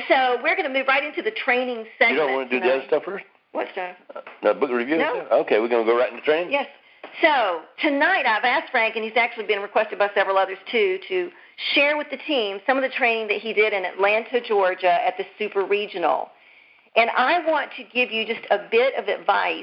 so we're going to move right into the training segment. You don't want to do the other stuff first? What stuff? The book review? No. Okay, we're going to go right into training? Yes. So tonight I've asked Frank, and he's actually been requested by several others too, to share with the team some of the training that he did in Atlanta, Georgia at the Super Regional. And I want to give you just a bit of advice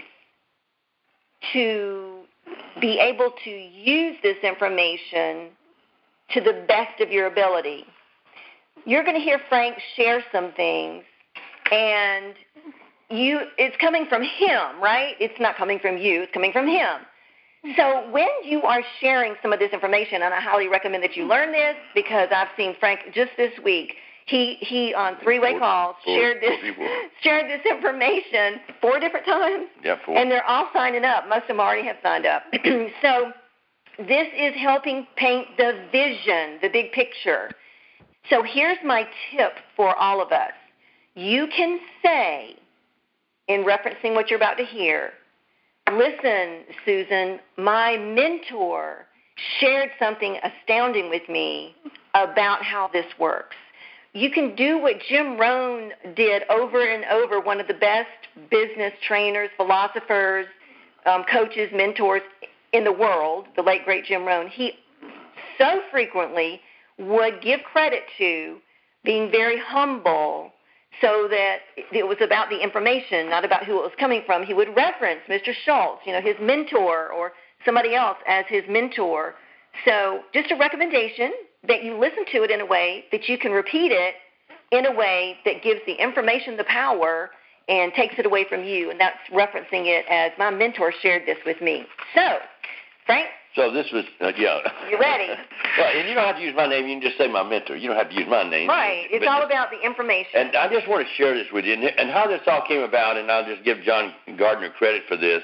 to be able to use this information to the best of your ability. You're going to hear Frank share some things, and it's coming from him, right? It's not coming from you. It's coming from him. So when you are sharing some of this information, and I highly recommend that you learn this because I've seen Frank just this week, he on three-way calls shared this information 4 different times. Yeah, 4. And they're all signing up. Most of them already have signed up. So this is helping paint the vision, the big picture. So here's my tip for all of us. You can say, in referencing what you're about to hear, listen, Susan, my mentor shared something astounding with me about how this works. You can do what Jim Rohn did over and over, one of the best business trainers, philosophers, coaches, mentors in the world, the late, great Jim Rohn. He so frequently would give credit to being very humble so that it was about the information, not about who it was coming from. He would reference Mr. Schultz, his mentor, or somebody else as his mentor. So just a recommendation that you listen to it in a way that you can repeat it in a way that gives the information the power and takes it away from you. And that's referencing it as my mentor shared this with me. So, Frank? So this was, You ready? Well, and you don't have to use my name. You can just say my mentor. You don't have to use my name. Right. It's all about the information. And I just want to share this with you. And how this all came about, and I'll just give John Gardner credit for this.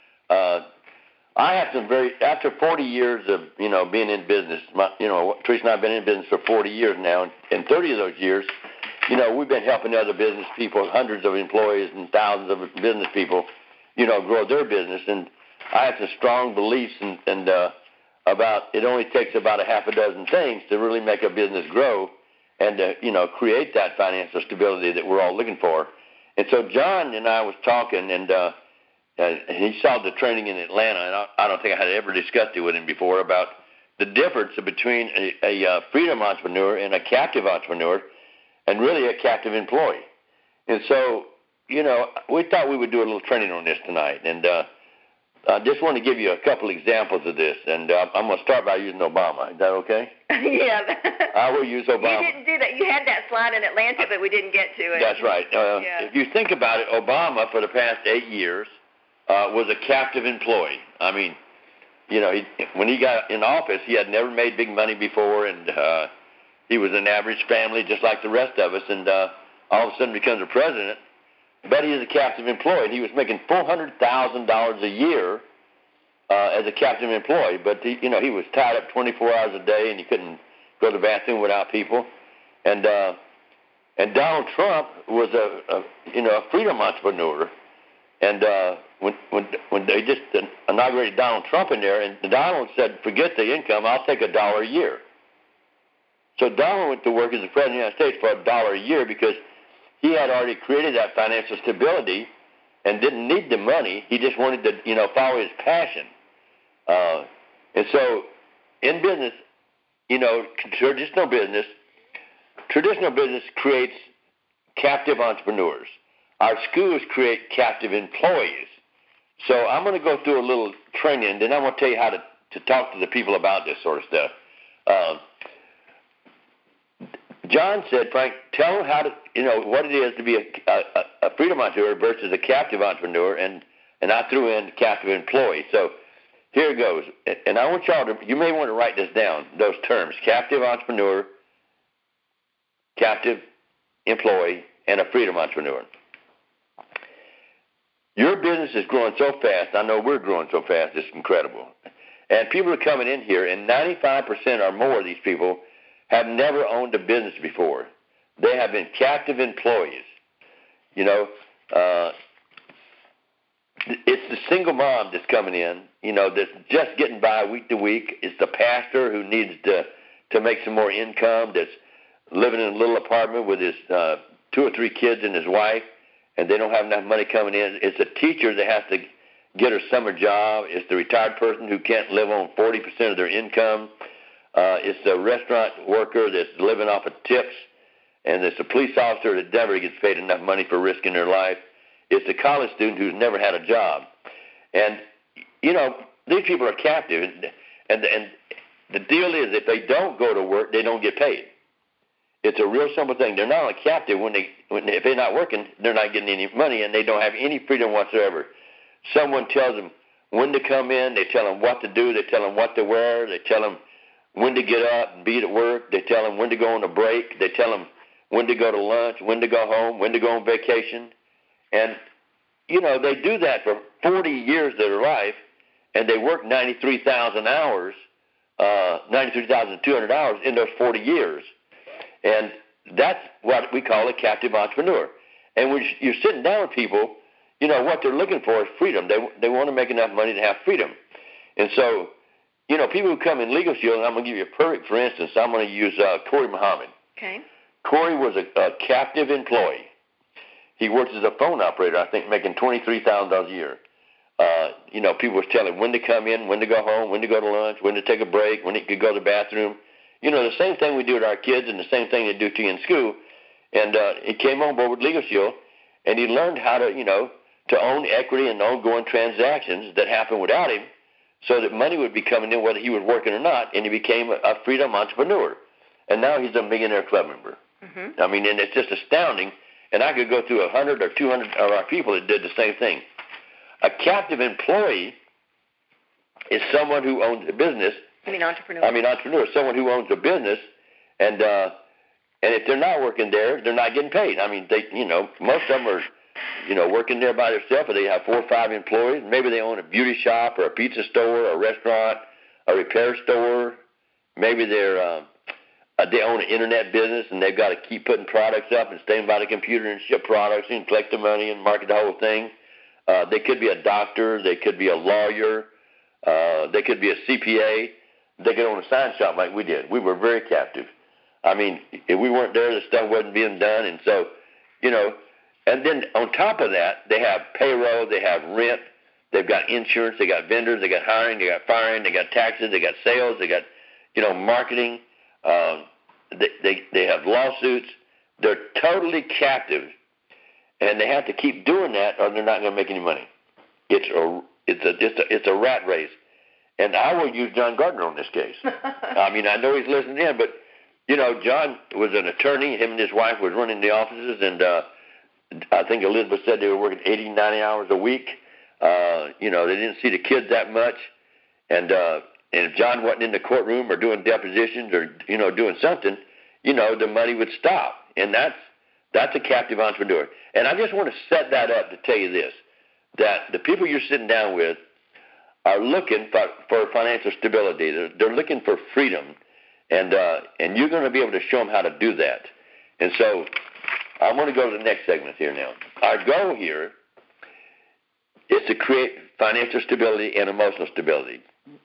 I have some after 40 years of, being in business, Teresa and I have been in business for 40 years now, and 30 of those years, we've been helping other business people, hundreds of employees and thousands of business people, grow their business. And I have some strong beliefs and about it only takes about a half a dozen things to really make a business grow and create that financial stability that we're all looking for. And so John and I was talking, and he saw the training in Atlanta, and I don't think I had ever discussed it with him before about the difference between a freedom entrepreneur and a captive entrepreneur, and really a captive employee. And so, we thought we would do a little training on this tonight, and I just want to give you a couple examples of this, and I'm going to start by using Obama. Is that okay? Yeah. I will use Obama. You didn't do that. You had that slide in Atlanta, but we didn't get to it. That's right. If you think about it, Obama, for the past 8 years, was a captive employee. I mean, when he got in office, he had never made big money before, and he was an average family just like the rest of us, and all of a sudden becomes a president. But he is a captive employee, and he was making $400,000 a year as a captive employee. But he was tied up 24 hours a day, and he couldn't go to the bathroom without people. And Donald Trump was a freedom entrepreneur. And when they just inaugurated Donald Trump in there, and Donald said, "Forget the income, I'll take $1 a year." So Donald went to work as the president of the United States for $1 a year because he had already created that financial stability and didn't need the money. He just wanted to, follow his passion. And so in business, traditional business creates captive entrepreneurs. Our schools create captive employees. So I'm going to go through a little training, and then I'm going to tell you how to talk to the people about this sort of stuff. John said, Frank, tell them how to, what it is to be a freedom entrepreneur versus a captive entrepreneur, and I threw in captive employee. So here it goes. And I want y'all you may want to write this down, those terms, captive entrepreneur, captive employee, and a freedom entrepreneur. Your business is growing so fast. I know we're growing so fast. It's incredible. And people are coming in here, and 95% or more of these people have never owned a business before. They have been captive employees. It's the single mom that's coming in, that's just getting by week to week. It's the pastor who needs to make some more income, that's living in a little apartment with his 2 or 3 kids and his wife, and they don't have enough money coming in. It's a teacher that has to get her summer job. It's the retired person who can't live on 40% of their income. It's the restaurant worker that's living off of tips. And it's a police officer that never gets paid enough money for risking their life. It's a college student who's never had a job. And, you know, these people are captive. And the deal is if they don't go to work, they don't get paid. It's a real simple thing. They're not only captive if they're not working, they're not getting any money, and they don't have any freedom whatsoever. Someone tells them when to come in. They tell them what to do. They tell them what to wear. They tell them when to get up and be at work. They tell them when to go on a break. They tell them when to go to lunch, when to go home, when to go on vacation. And, you know, they do that for 40 years of their life, and they work 93,000 hours, 93,200 hours in those 40 years. And that's what we call a captive entrepreneur. And when you're sitting down with people, you know, what they're looking for is freedom. They want to make enough money to have freedom. And so, you know, people who come in Legal Shield, and I'm going to give you a perfect, for instance, I'm going to use Corey Muhammad. Okay. Corey was a captive employee. He worked as a phone operator, I think, making $23,000 a year. You know, people was telling him when to come in, when to go home, when to go to lunch, when to take a break, when he could go to the bathroom. You know, the same thing we do to our kids and the same thing they do to you in school. And he came on board with Legal Shield, and he learned how to, you know, to own equity and ongoing transactions that happened without him so that money would be coming in whether he was working or not, and he became a freedom entrepreneur. And now he's a Millionaire Club member. Mm-hmm. I mean, and it's just astounding. And I could go through 100 or 200 of our people that did the same thing. A captive employee is someone who owns a business. Entrepreneur. Someone who owns a business, and if they're not working there, they're not getting paid. I mean, they, you know, most of them are, you know, working there by themselves, or they have 4 or 5 employees. Maybe they own a beauty shop or a pizza store or a restaurant, a repair store. Maybe they own an internet business, and they've got to keep putting products up and staying by the computer and ship products and collect the money and market the whole thing. They could be a doctor. They could be a lawyer. They could be a CPA. They could own a sign shop like we did. We were very captive. I mean, if we weren't there, the stuff wasn't being done. And so, you know, and then on top of that, they have payroll, they have rent, they've got insurance, they got vendors, they got hiring, they got firing, they got taxes, they got sales, they got, you know, marketing. They have lawsuits. They're totally captive, and they have to keep doing that, or they're not going to make any money. It's a rat race, and I will use John Gardner on this case. I mean, I know he's listening in, but you know, John was an attorney. Him and his wife was running the offices, and I think Elizabeth said they were working 80, 90 hours a week. You know, they didn't see the kids that much, and if John wasn't in the courtroom or doing depositions or, you know, doing something, you know, the money would stop. And that's a captive entrepreneur. And I just want to set that up to tell you this, that the people you're sitting down with are looking for financial stability. They're looking for freedom. And you're going to be able to show them how to do that. And so I'm going to go to the next segment here now. Our goal here is to create financial stability and emotional stability.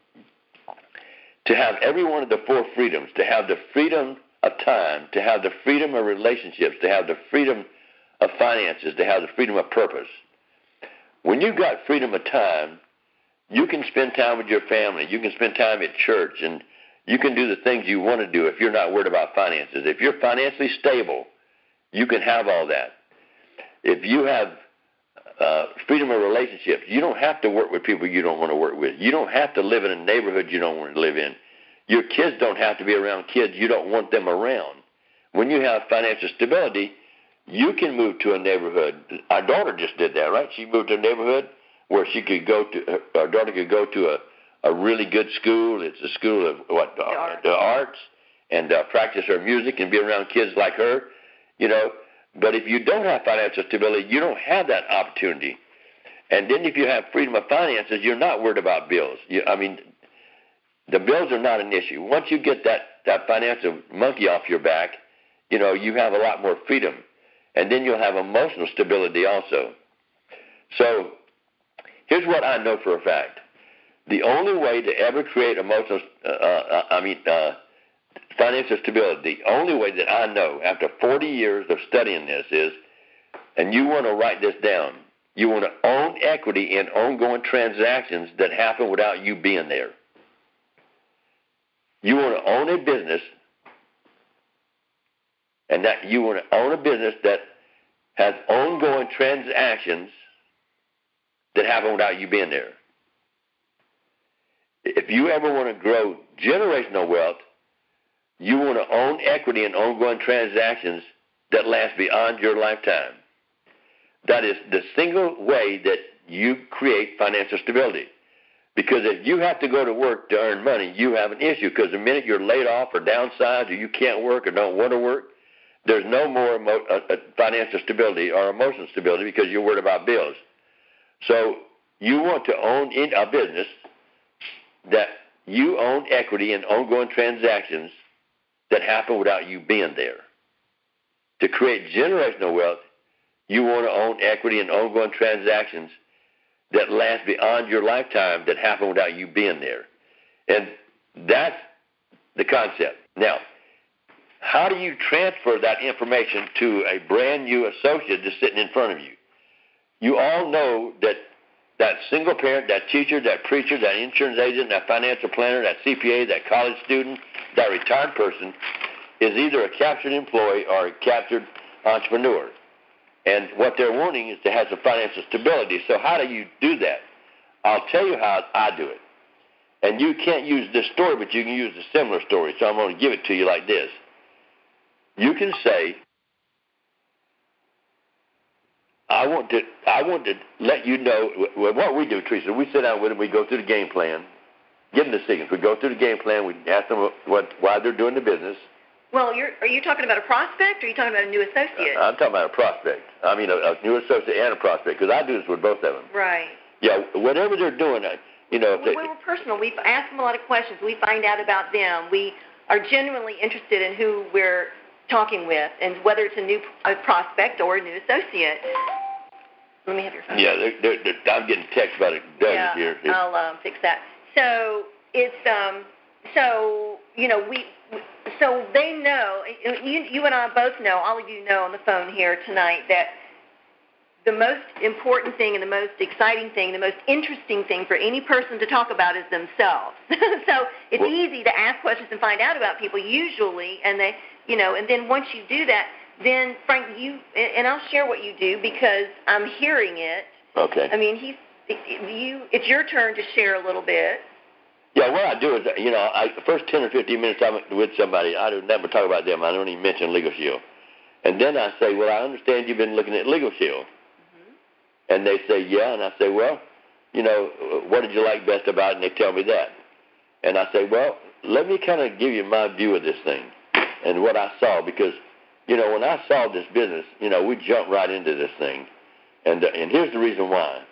To have every one of the 4 freedoms, to have the freedom of time, to have the freedom of relationships, to have the freedom of finances, to have the freedom of purpose. When you've got freedom of time, you can spend time with your family. You can spend time at church, and you can do the things you want to do if you're not worried about finances. If you're financially stable, you can have all that. If you have freedom of relationships, you don't have to work with people you don't want to work with. You don't have to live in a neighborhood you don't want to live in. Your kids don't have to be around kids you don't want them around. When you have financial stability, you can move to a neighborhood. Our daughter just did that, right? She moved to a neighborhood where she could go to. Our daughter could go to a really good school. It's a school of the arts, and practice her music and be around kids like her, you know. But if you don't have financial stability, you don't have that opportunity. And then if you have freedom of finances, you're not worried about bills. The bills are not an issue. Once you get that financial monkey off your back, you know, you have a lot more freedom. And then you'll have emotional stability also. So here's what I know for a fact. The only way to ever create emotional, financial stability, the only way that I know after 40 years of studying this is, and you want to write this down, you want to own equity in ongoing transactions that happen without you being there. You want to own a business, and that you want to own a business that has ongoing transactions that happen without you being there. If you ever want to grow generational wealth, you want to own equity in ongoing transactions that last beyond your lifetime. That is the single way that you create financial stability. Because if you have to go to work to earn money, you have an issue. Because the minute you're laid off or downsized or you can't work or don't want to work, there's no more financial stability or emotional stability because you're worried about bills. So you want to own in a business that you own equity in ongoing transactions that happen without you being there. To create generational wealth, you want to own equity in ongoing transactions that last beyond your lifetime that happen without you being there. And that's the concept. Now, how do you transfer that information to a brand new associate just sitting in front of you? You all know that that single parent, that teacher, that preacher, that insurance agent, that financial planner, that CPA, that college student, that retired person is either a captured employee or a captured entrepreneur. And what they're wanting is to have some financial stability. So how do you do that? I'll tell you how I do it. And you can't use this story, but you can use a similar story. So I'm going to give it to you like this. You can say, I want to let you know what we do, Teresa. We sit down with them. We go through the game plan, give them the signals. We go through the game plan. We ask them why they're doing the business. Well, are you talking about a prospect or are you talking about a new associate? I'm talking about a prospect. I mean, a new associate and a prospect, because I do this with both of them. Right. Yeah, whatever they're doing, we're personal. We ask them a lot of questions. We find out about them. We are genuinely interested in who we're talking with, and whether it's a prospect or a new associate. Let me have your phone. Yeah, I'm getting text about it. Yeah, here. I'll fix that. So it's so they know. You and I both know. All of you know on the phone here tonight that the most important thing and the most exciting thing, the most interesting thing for any person to talk about is themselves. So it's easy to ask questions and find out about people usually, and and then once you do that, then Frank, and I'll share what you do because I'm hearing it. Okay. I mean, it's your turn to share a little bit. Yeah, what I do is, the first 10 or 15 minutes I'm with somebody, I don't never talk about them. I don't even mention Legal Shield. And then I say, well, I understand you've been looking at Legal Shield. Mm-hmm. And they say, yeah. And I say, well, what did you like best about it? And they tell me that. And I say, well, let me kind of give you my view of this thing and what I saw. Because, when I saw this business, we jumped right into this thing. And here's the reason why.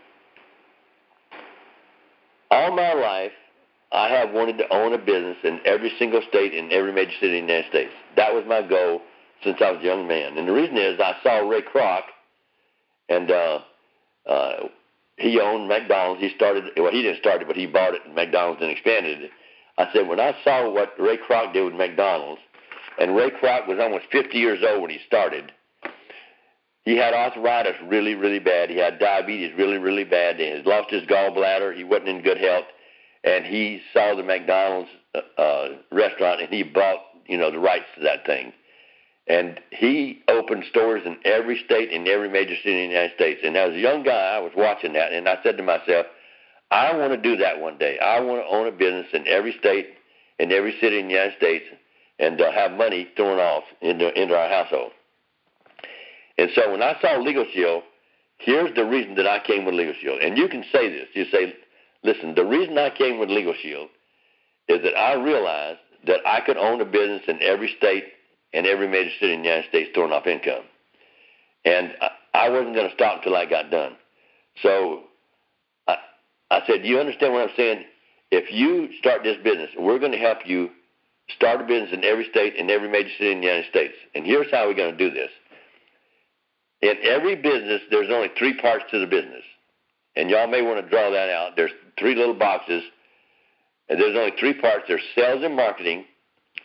All my life, I have wanted to own a business in every single state in every major city in the United States. That was my goal since I was a young man. And the reason is I saw Ray Kroc, and he owned McDonald's. He didn't start it, but he bought it, McDonald's, and expanded it. I said, when I saw what Ray Kroc did with McDonald's, and Ray Kroc was almost 50 years old when he started. He had arthritis really, really bad. He had diabetes really, really bad. He had lost his gallbladder. He wasn't in good health. And he saw the McDonald's restaurant, and he bought, the rights to that thing. And he opened stores in every state, in every major city in the United States. And as a young guy, I was watching that, and I said to myself, I want to do that one day. I want to own a business in every state, in every city in the United States, and have money thrown off into our household. And so when I saw Legal Shield, here's the reason that I came with Legal Shield. And you can say this. You say, listen, the reason I came with Legal Shield is that I realized that I could own a business in every state and every major city in the United States throwing off income. And I wasn't going to stop until I got done. So I said, do you understand what I'm saying? If you start this business, we're going to help you start a business in every state and every major city in the United States. And here's how we're going to do this. In every business, there's only 3 parts to the business. And y'all may want to draw that out. There's 3 little boxes, and there's only 3 parts. There's sales and marketing,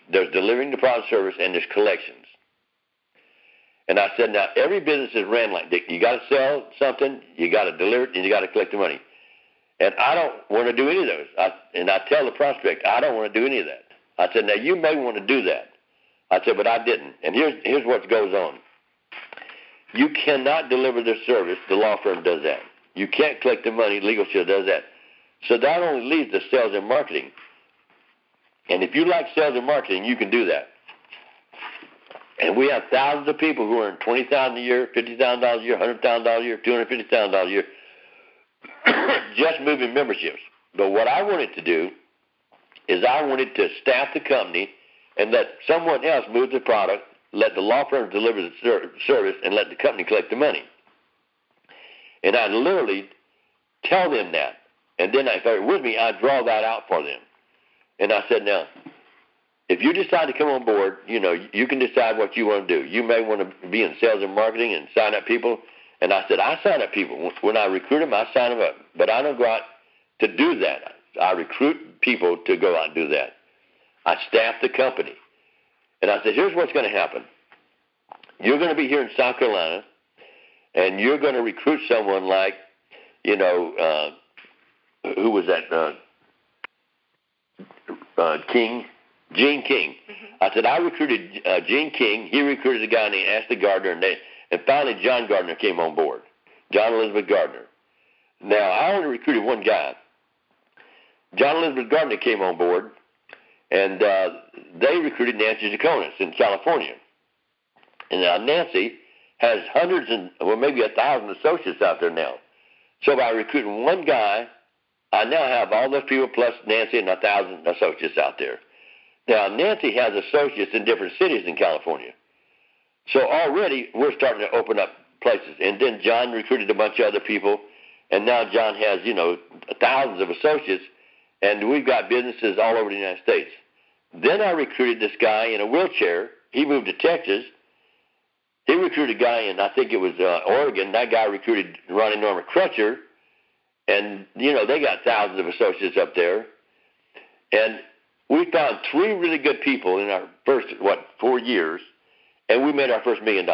there's delivering the product service, and there's collections. And I said, now, every business is ran like this. You got to sell something, you got to deliver it, and you got to collect the money. And I don't want to do any of those. I tell the prospect, I don't want to do any of that. I said, now, you may want to do that. I said, but I didn't. And here's what goes on. You cannot deliver the service. The law firm does that. You can't collect the money. Legal Shield does that. So that only leaves the sales and marketing. And if you like sales and marketing, you can do that. And we have thousands of people who earn $20,000 a year, $50,000 a year, $100,000 a year, $250,000 a year, just moving memberships. But what I wanted to do is I wanted to staff the company and let someone else move the product, let the law firm deliver the service, and let the company collect the money. And I literally tell them that. And then if they're with me, I draw that out for them. And I said, now, if you decide to come on board, you can decide what you want to do. You may want to be in sales and marketing and sign up people. And I said, I sign up people. When I recruit them, I sign them up. But I don't go out to do that. I recruit people to go out and do that. I staff the company. And I said, here's what's going to happen. You're going to be here in South Carolina, and you're going to recruit someone like, who was that? Gene King. Mm-hmm. I said, I recruited Gene King. He recruited a guy named Ashley Gardner, and finally John Gardner came on board, John Elizabeth Gardner. Now, I only recruited one guy. John Elizabeth Gardner came on board, and they recruited Nancy Zakonis in California. And now Nancy has hundreds maybe 1,000 associates out there now. So by recruiting one guy, I now have all those people plus Nancy and 1,000 associates out there. Now, Nancy has associates in different cities in California. So already we're starting to open up places. And then John recruited a bunch of other people, and now John has, thousands of associates, and we've got businesses all over the United States. Then I recruited this guy in a wheelchair. He moved to Texas. He recruited a guy in, I think it was Oregon. That guy recruited Ronnie Norman Crutcher. And, they got thousands of associates up there. And we found 3 really good people in our first, 4 years, and we made our first $1 million.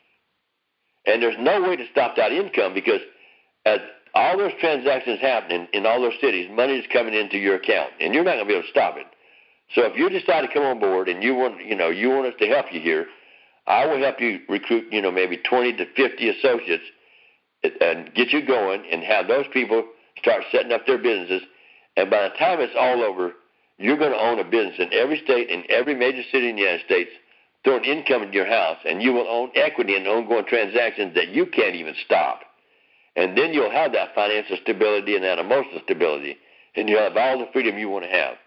And there's no way to stop that income because as all those transactions happening in all those cities, money is coming into your account, and you're not going to be able to stop it. So if you decide to come on board and you want us to help you here, I will help you recruit, maybe 20 to 50 associates and get you going and have those people start setting up their businesses. And by the time it's all over, you're going to own a business in every state, in every major city in the United States, throwing income into your house, and you will own equity in ongoing transactions that you can't even stop. And then you'll have that financial stability and that emotional stability, and you'll have all the freedom you want to have.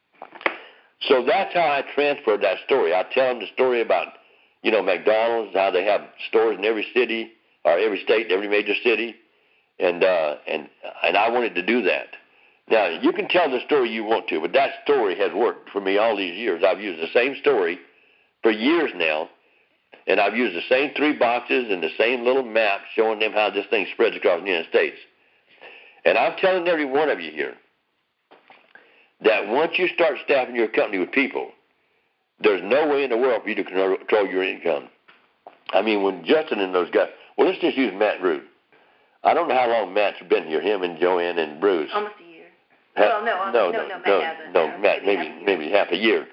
So that's how I transferred that story. I tell them the story about, McDonald's, how they have stores in every city or every state, every major city, and I wanted to do that. Now, you can tell the story you want to, but that story has worked for me all these years. I've used the same story for years now, and I've used the same 3 boxes and the same little map showing them how this thing spreads across the United States. And I'm telling every one of you here that once you start staffing your company with people, there's no way in the world for you to control your income. I mean, when Justin and those guys, let's just use Matt Root. I don't know how long Matt's been here, him and Joanne and Bruce. Almost a year. No, Matt, maybe half a year.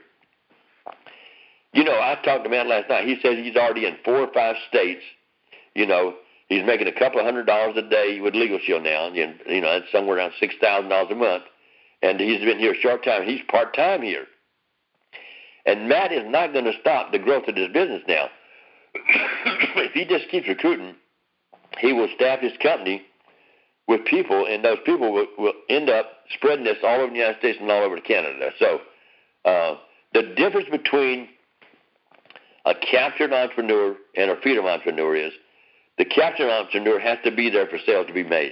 I talked to Matt last night. He says he's already in 4 or 5 states. He's making a couple of $100 a day with Legal Shield now. That's somewhere around $6,000 a month. And he's been here a short time. He's part-time here. And Matt is not going to stop the growth of this business now. If he just keeps recruiting, he will staff his company with people, and those people will end up spreading this all over the United States and all over Canada. So the difference between a captured entrepreneur and a freedom entrepreneur is the captured entrepreneur has to be there for sales to be made.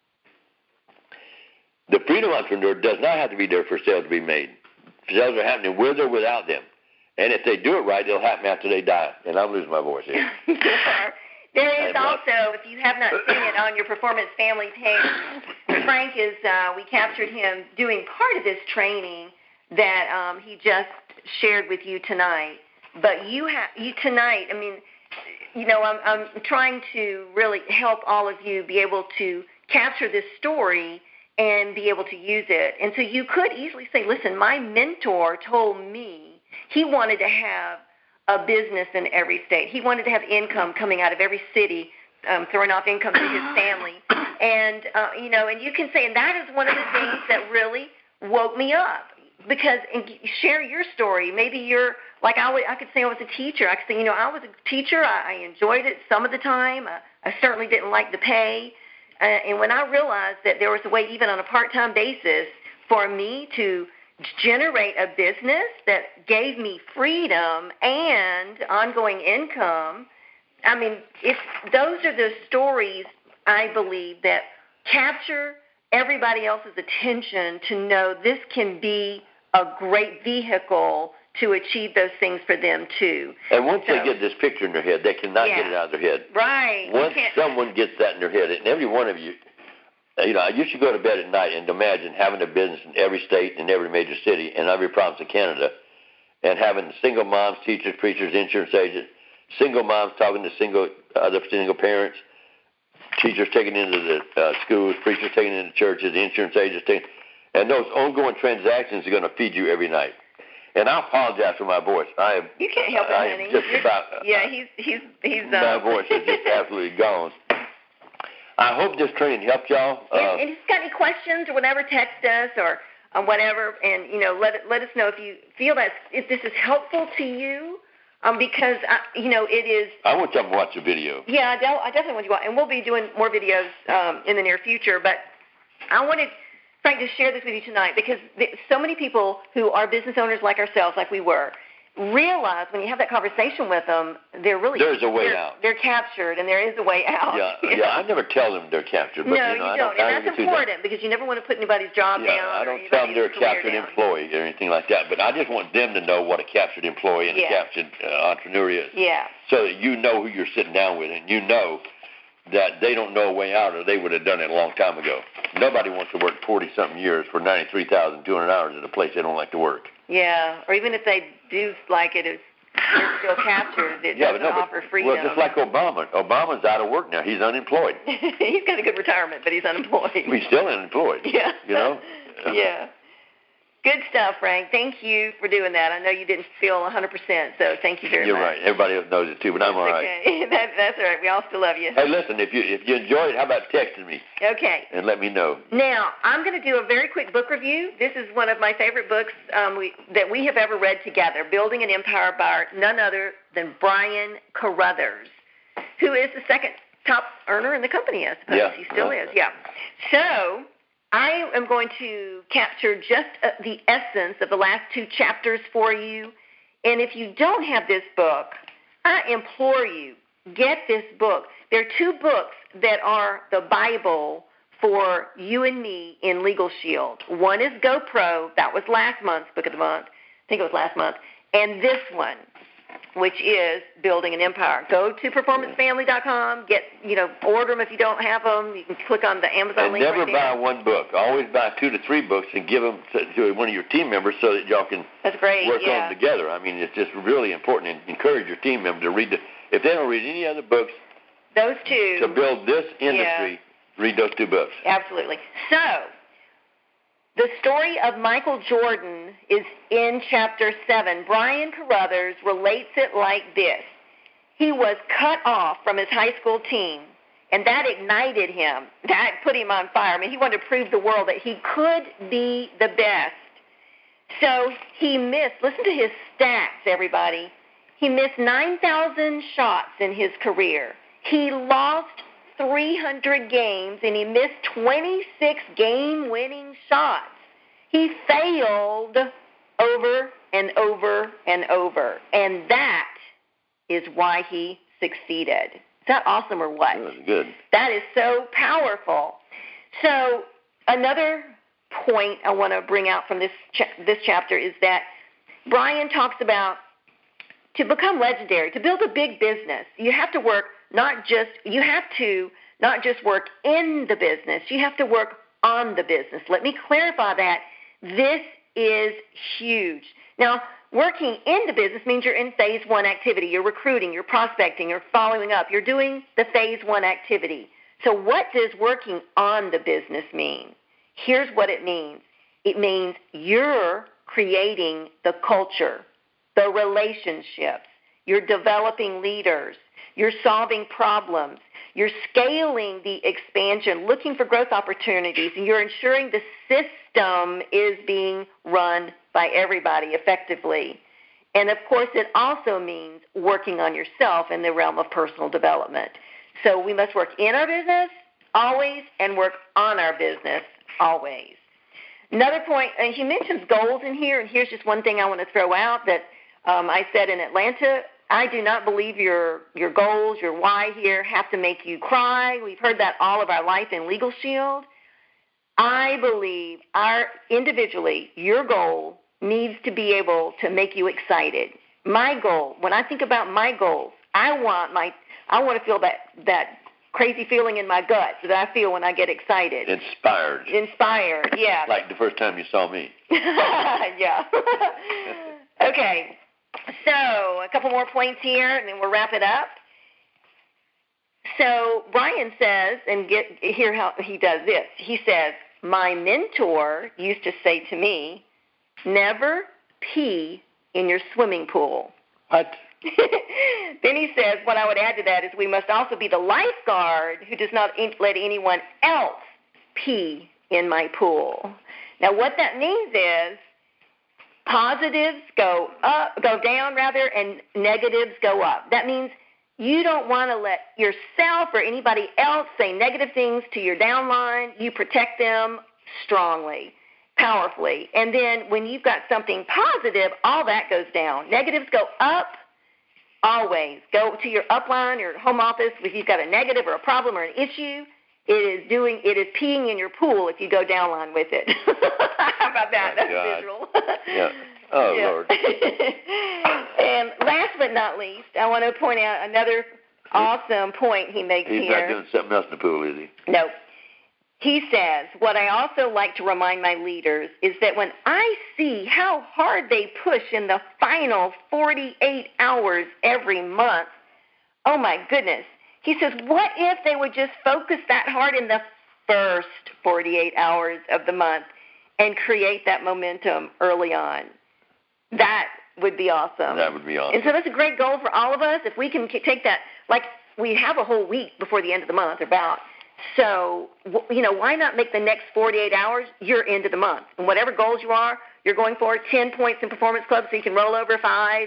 The freedom entrepreneur does not have to be there for sales to be made. Sales are happening with or without them. And if they do it right, it'll happen after they die. And I'm losing my voice here. There is also, if you have not seen it on your Performance Family page, Frank we captured him doing part of this training that he just shared with you tonight. But you tonight, I mean, you know, I'm trying to really help all of you be able to capture this story and be able to use it. And so you could easily say, listen, my mentor told me he wanted to have a business in every state. He wanted to have income coming out of every city, throwing off income to his family. And, you know, and you can say, and that is one of the things that really woke me up. Because share your story. Maybe you're, like I could say I was a teacher. I could say, you know, I was a teacher. I enjoyed it some of the time. I certainly didn't like the pay. And when I realized that there was a way, even on a part-time basis, for me to generate a business that gave me freedom and ongoing income, I mean, those are the stories, I believe, that capture everybody else's attention to know this can be a great vehicle to achieve those things for them, too. And once they get this picture in their head, they cannot get it out of their head. Right. Once someone gets that in their head, and every one of you, you know, you should go to bed at night and imagine having a business in every state and every major city and every province of Canada, and having single moms, teachers, preachers, insurance agents, single moms talking to other single parents, teachers taking into the schools, preachers taking into churches, insurance agents taking, and those ongoing transactions are going to feed you every night. And I apologize for my voice. You can't help it, honey. Just about. Yeah, he's. My voice is just absolutely gone. I hope this training helped y'all. And if you've got any questions or whatever, text us or whatever, and you know, let us know if you feel that if this is helpful to you. Because you know, it is. I want y'all to watch the video. Yeah, I definitely want you to watch, and we'll be doing more videos in the near future. But I wanted Frank to share this with you tonight because so many people who are business owners like ourselves, like we were, realize when you have that conversation with them, there's a way out. They're captured, and there is a way out. Yeah. I never tell them they're captured. But, no, you don't, and that's important because you never want to put anybody's job down. I don't tell them they're a captured employee or anything like that. But I just want them to know what a captured employee and a captured entrepreneur is. Yeah. So that you know who you're sitting down with, and you know that they don't know a way out, or they would have done it a long time ago. Nobody wants to work 40-something years for 93,200 hours at a place they don't like to work. Yeah, or even if they do like it, they're still captured. It doesn't offer freedom. Well, just like Obama. Obama's out of work now. He's unemployed. He's got a good retirement, but he's unemployed. He's still unemployed. Yeah. You know? Yeah. Good stuff, Frank. Thank you for doing that. I know you didn't feel 100%, so thank you very much. You're right. Everybody else knows it, too, but I'm all right. Okay. That's all right. We all still love you. Hey, listen, if you enjoyed it, how about texting me? Okay. And let me know. Now, I'm going to do a very quick book review. This is one of my favorite books that we have ever read together, Building an Empire by none other than Brian Carruthers, who is the second top earner in the company, I suppose. He still is, So I am going to capture just the essence of the last two chapters for you. And if you don't have this book, I implore you, get this book. There are two books that are the Bible for you and me in Legal Shield. One is GoPro. That was last month's book of the month. I think it was last month. And this one, which is Building an Empire. Go to performancefamily.com. Order them if you don't have them. You can click on the Amazon link. And never buy one book. Always buy 2 to 3 books and give them to one of your team members so that y'all can work on them together. I mean, it's just really important, and encourage your team member to read if they don't read any other books, those two to build this industry. Read those 2 books. Absolutely. So, the story of Michael Jordan is in Chapter 7. Brian Carruthers relates it like this. He was cut off from his high school team, and that ignited him. That put him on fire. I mean, he wanted to prove to the world that he could be the best. So he missed, listen to his stats, everybody. He missed 9,000 shots in his career. He lost 300 games, and he missed 26 game-winning shots. He failed over and over and over, and that is why he succeeded. Is that awesome or what? That was good. That is so powerful. So another point I want to bring out from this chapter is that Brian talks about to become legendary, to build a big business, you have to work not just work in the business, you have to work on the business. Let me clarify that. This is huge. Now, working in the business means you're in phase one activity. You're recruiting, you're prospecting, you're following up. You're doing the phase one activity. So what does working on the business mean? Here's what it means. It means you're creating the culture, the relationships. You're developing leaders. You're solving problems. You're scaling the expansion, looking for growth opportunities, and you're ensuring the system is being run by everybody effectively. And, of course, it also means working on yourself in the realm of personal development. So we must work in our business always and work on our business always. Another point, he mentions goals in here, and here's just one thing I want to throw out that I said in Atlanta. I do not believe your goals, your why here have to make you cry. We've heard that all of our life in Legal Shield. I believe individually, your goal needs to be able to make you excited. My goal, when I think about my goals, I want to feel that crazy feeling in my gut that I feel when I get excited. Inspired, yeah. Like the first time you saw me. Yeah. Okay. So a couple more points here, and then we'll wrap it up. So Brian says, and hear how he does this. He says, my mentor used to say to me, never pee in your swimming pool. What? Then he says, what I would add to that is we must also be the lifeguard who does not let anyone else pee in my pool. Now what that means is positives go down, and negatives go up. That means you don't want to let yourself or anybody else say negative things to your downline. You protect them strongly, powerfully. And then when you've got something positive, all that goes down. Negatives go up always. Go to your upline, your home office, if you've got a negative or a problem or an issue. It is peeing in your pool if you go downline with it. How about that? That's visual. Yeah. Oh, yeah. Lord. And last but not least, I want to point out another awesome point he makes here. He's not doing something else in the pool, is he? No. He says, what I also like to remind my leaders is that when I see how hard they push in the final 48 hours every month, oh my goodness. He says, what if they would just focus that hard in the first 48 hours of the month and create that momentum early on? That would be awesome. That would be awesome. And so that's a great goal for all of us. If we can take that, like we have a whole week before the end of the month about. So, why not make the next 48 hours your end of the month? And whatever goals you're going for, 10 points in Performance Club so you can roll over 5,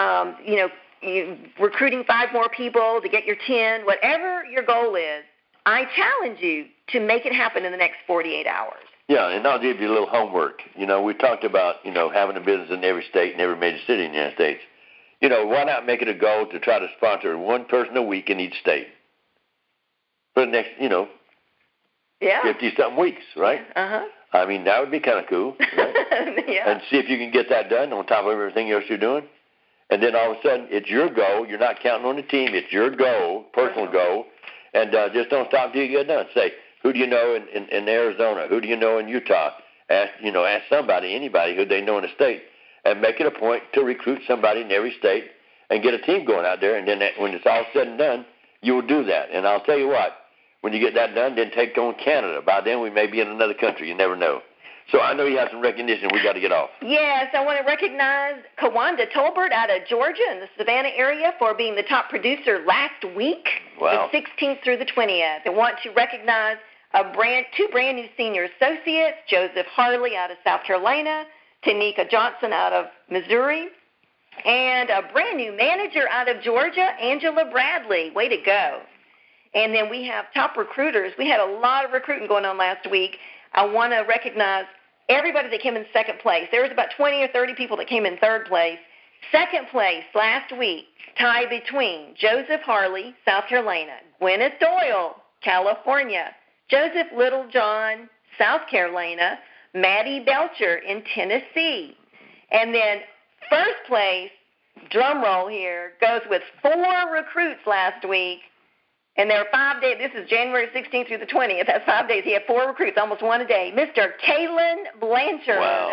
you recruiting 5 more people to get your 10, whatever your goal is, I challenge you to make it happen in the next 48 hours. Yeah, and I'll give you a little homework. We talked about, having a business in every state and every major city in the United States. Why not make it a goal to try to sponsor one person a week in each state for the next, 50-something weeks, right? Uh-huh. I mean, that would be kind of cool, right? Yeah. And see if you can get that done on top of everything else you're doing. And then all of a sudden, it's your goal. You're not counting on the team. It's your goal, personal goal. And just don't stop until you get done. Say, who do you know in Arizona? Who do you know in Utah? Ask somebody, anybody who they know in the state, and make it a point to recruit somebody in every state and get a team going out there. And then when it's all said and done, you will do that. And I'll tell you what, when you get that done, then take on Canada. By then, we may be in another country. You never know. So I know you have some recognition. We got to get off. Yes, I want to recognize Kawanda Tolbert out of Georgia in the Savannah area for being the top producer last week, wow. The 16th through the 20th. I want to recognize two brand new senior associates, Joseph Harley out of South Carolina, Tanika Johnson out of Missouri, and a brand new manager out of Georgia, Angela Bradley. Way to go. And then we have top recruiters. We had a lot of recruiting going on last week. I want to recognize everybody that came in second place. There was about 20 or 30 people that came in third place. Second place last week, tie between Joseph Harley, South Carolina, Gwyneth Doyle, California, Joseph Littlejohn, South Carolina, Maddie Belcher in Tennessee. And then first place, drum roll here, goes with 4 recruits last week. And there are 5 days. This is January 16th through the 20th. That's 5 days. He had 4 recruits, almost one a day. Mr. Kalen Blanchard out of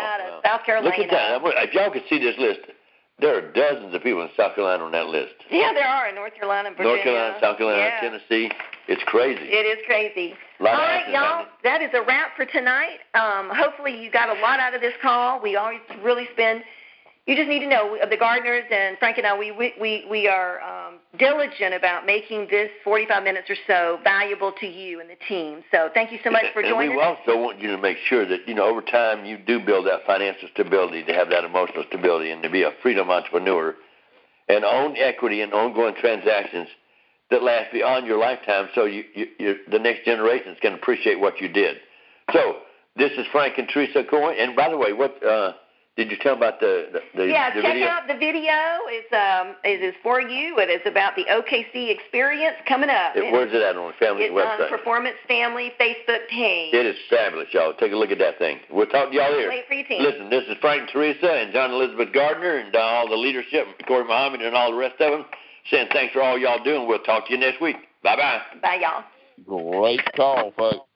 South Carolina. Look at that. If y'all could see this list, there are dozens of people in South Carolina on that list. Yeah, there are in North Carolina and Virginia. North Carolina, South Carolina, Tennessee. It's crazy. It is crazy. All right, y'all, that is a wrap for tonight. Hopefully you got a lot out of this call. We always really spend – you just need to know, the Gardners and Frank and I, we are diligent about making this 45 minutes or so valuable to you and the team. So thank you so much for joining us. And we also want you to make sure that, over time you do build that financial stability, to have that emotional stability, and to be a freedom entrepreneur and own equity and ongoing transactions that last beyond your lifetime, so the next generations can appreciate what you did. So this is Frank and Teresa Coyne. And by the way, what did you tell about the check video? out the video. It is for you. It is about the OKC experience coming up. Where's it at on the family's website? It's on Performance Family Facebook page. It is fabulous, y'all. Take a look at that thing. We'll talk to y'all here. Wait for your team. Listen, this is Frank and Teresa and John Elizabeth Gardner and all the leadership, Corey Muhammad and all the rest of them, saying thanks for all y'all doing. We'll talk to you next week. Bye-bye. Bye, y'all. Great call, folks.